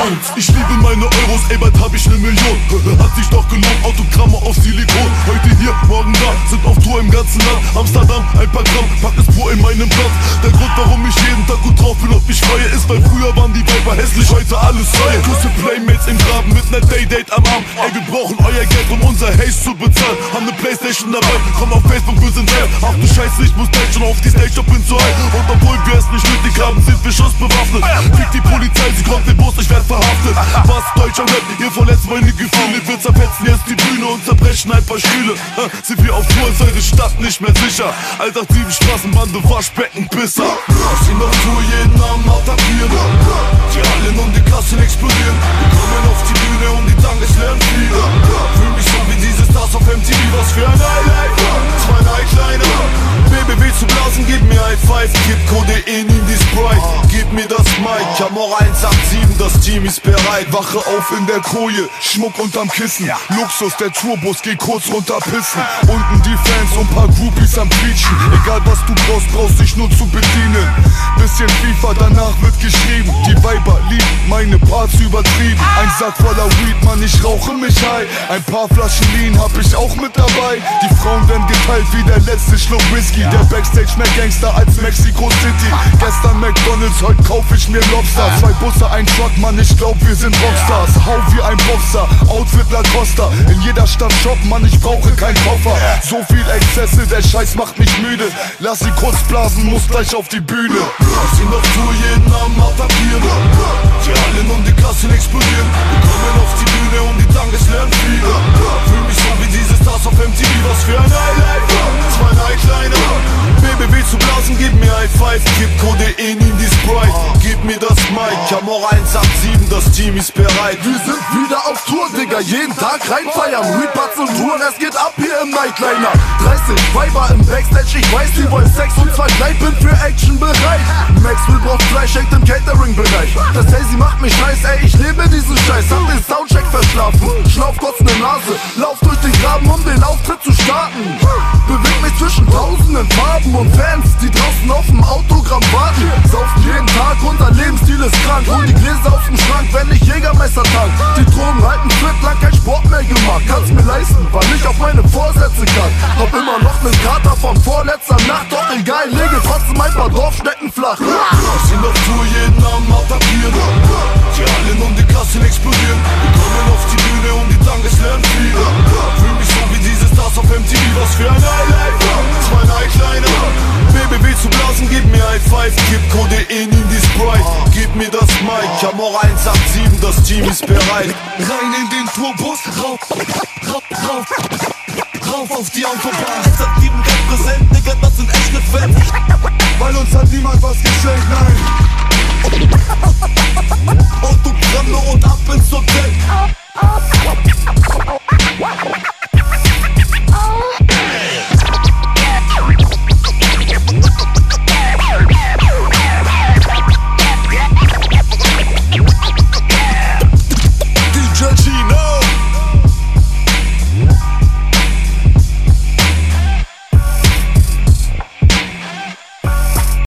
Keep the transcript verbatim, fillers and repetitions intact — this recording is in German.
Bounce. Ich liebe meine Euros, ey, bald hab ich ne Million. Hat sich doch gelohnt, Autogramme auf Silikon. Heute hier, morgen da, sind auf Tour im ganzen Land. Amsterdam, ein paar Gramm, pack es pur in meinem Blatt. Der Grund, warum ich jeden Tag gut drauf bin und mich freue, ist, weil früher waren die Weiber hässlich, heute alles neue. Küsse Playmates im Graben mit ner Daydate am Arm. Ey, wir brauchen euer Geld, um unser Haze zu bezahlen. Haben ne Playstation dabei, komm auf Facebook, wir sind live. Ach du Scheiße, ich muss gleich schon auf die Stage, ich bin zu high. Und obwohl wir es nicht nötig haben, sind wir schussbewaffnet. Kriegt die Polizei, sie kommt den Bus, ich werd verhaftet. Was Deutschland Rap, ihr verletzt meine Gefühle. Wir zerfetzen jetzt die Bühne und zerbrechen ein paar Stühle. Sind wir auf Tour, ist eure Stadt nicht mehr sicher. Alternative Straßenbande, Waschbecken, Pisser. Lass ihn auf Tour jeden Abend attackieren. Die Hallen und die Kassen explodieren. Wir kommen auf die Bühne und die Tageslernen fliegen. Fühl mich so wie diese Stars auf M T V, was für ein Highlight. Zwei Nightliner, B B W zu blasen, gib mir High Five. Gib Codein in die Sprite, gib mir das Mic. Camorra eins acht sieben, das Team ist bereit. Wache auf in der Koje, Schmuck unterm Kissen. Luxus, der Tourbus, geh kurz runter pissen. Unten die Fans und paar Groupies am Quietschen. Egal was du brauchst, brauchst dich nur zu bedienen. Bisschen FIFA, danach wird geschrieben. Die Weiber lieben meine Parts übertrieben. Ein Sack voller Weed, Mann, ich rauche mich high. Ein paar Flaschen Lean hab ich auch mit dabei. Die Frauen werden geteilt wie der letzte Schluck Whisky. Der Backstage mehr Gangster als Mexico City. Gestern McDonalds, heute kauf ich mir Lobster. Zwei Busse, ein Truck, Mann, ich glaub wir sind Rockstars. Hau wie ein Popstar, Outfit Lacosta. In jeder Stadt Shop, Mann, ich brauche kein Koffer. So viel Exzesse, der Scheiß macht mich müde. Lass sie kurz blasen, muss gleich auf die Bühne. Lass ihn auf Tour jeden Abend attackieren. Die Hallen und die Kassen explodieren. Wir kommen auf die Bühne und die Tageslernen fliegen. Fühl mich so wie diese Stars auf M T V, was für ein Highlight. Zwei Nightliner, B B W zu blasen, gib mir High Five. Gib Codein in die Sprite, gib mir das Mic. Camorra eins acht sieben, das Team ist bereit. Wir sind wieder auf Tour, Digga, jeden Tag reinfeiern. Reedbuds und Touren, es geht ab hier im Nightliner. Dreißig Weiber im Backstage, ich weiß, die wollen Sex und zwei Kleid, bin für Action bereit. Maxwell braucht Fleisch, hängt im Catering-Bereich. Das Hazy macht mich heiß, ey, ich lebe diesen Scheiß. Hab den Soundcheck verschlafen, schnauf kurz ne Nase. Lauf durch den Graben, um den Auftritt zu starten. Beweg mich zwischen tausenden Farben und Fans, die draußen auf dem Autogramm warten. Saufen jeden Tag, unser Lebensstil ist krank. Hol die Gläser aus dem Schrank, wenn ich Jägermeister tank. Die Drogen halten fit, lang kein Sport mehr gemacht. Kann's mir leisten, weil ich auf meine Vorsätze kann. Hab immer noch nen Kater von vorletzter Nacht. Doch egal, lege trotzdem ein paar Dorfschnecken flach. Lass ihn auf Tour jeden Abend attackieren. Die Hallen und die Kassen explodieren. Wir kommen auf die Bühne und die Tageslernen fliegen. Fühl mich so wie diese Stars auf M T V, was für ein Highlight. Zwei Nightliner, B B W zu blasen, gib mir High Five. Gib Codein in die Sprite, gib mir das Mic. Camorra eins acht sieben, das Team ist bereit. Rein in den Tourbus, rauf, rauf, rauf, rauf auf die Autobahn. eins acht sieben ganz präsent, Digga, das sind echte Fans. Weil uns hat niemand was geschenkt, nein. Autogramme und ab ins Hotel.